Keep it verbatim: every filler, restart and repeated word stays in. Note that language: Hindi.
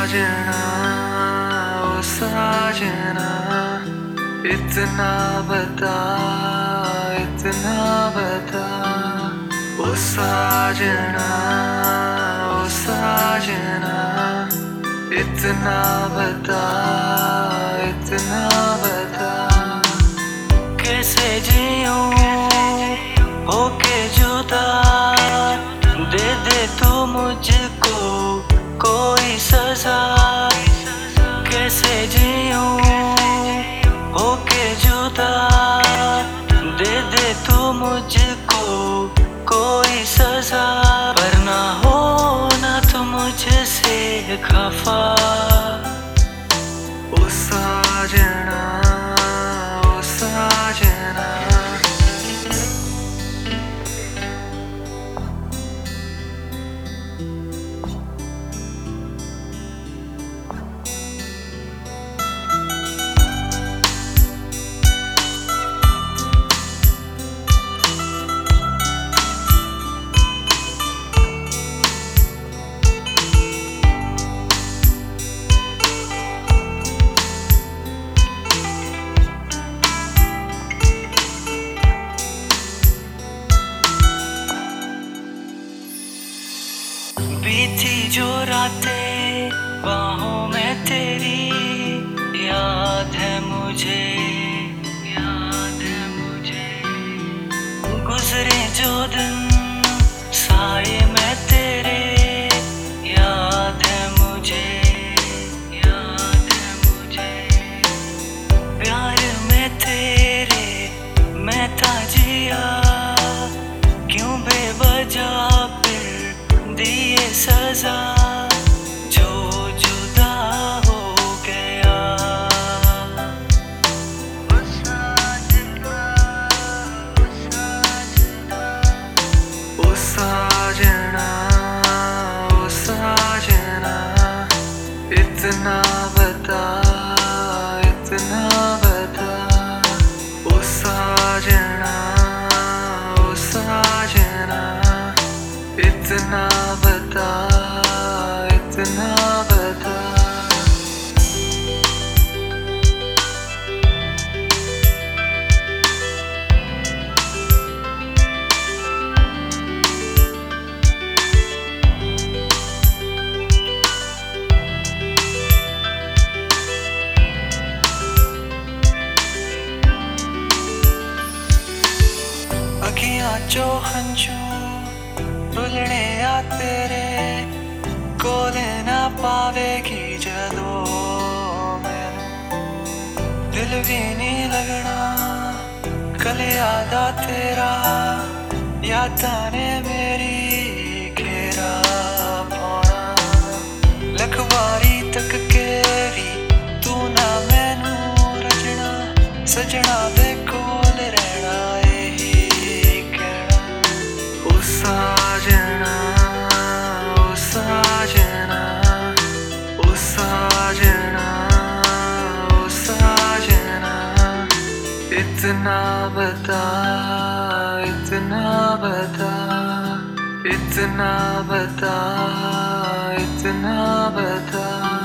साजना ओ साजना, इतना बता इतना बता। ओ साजना ओ साजना, इतना बता इतना बता। कैसे जीऊं होके जुदा, दे दे तू मुझको कोई सजा। कैसे जीऊं होके जुदा, दे दे तू मुझको कोई सजा। पर ना हो ना तू मुझसे खफा। ओ साजना ओ साजना, बीती जो रातें बाहों में तेरी, याद है मुझे याद है मुझे। गुजरे जो दिन साए में तेरे, याद है मुझे याद है मुझे। प्यार में तेरे मैं था जिया, क्यों बेवजह दिए सजा। जो जुदा हो गया ओ साजना ओ साजना ओ साजना, इतना बता इतना बता। ओ साजना ओ साजना, इतना बता इतना बता। अखियां चो हंझू रुलने आ तेरे, कोले ना पावेगी जदों मैनू। दिल भी नहीं लगना कल यादा तेरा, यादां ने मेरी घेरा पाना। लख वारी तक के भी तू ना मैनू रजना, सजना दे कोल रहना यही कहना। ओ साजना ओ साजना ओ साजना ओ साजना, इतना बता इतना बता। इतना बता इतना बता।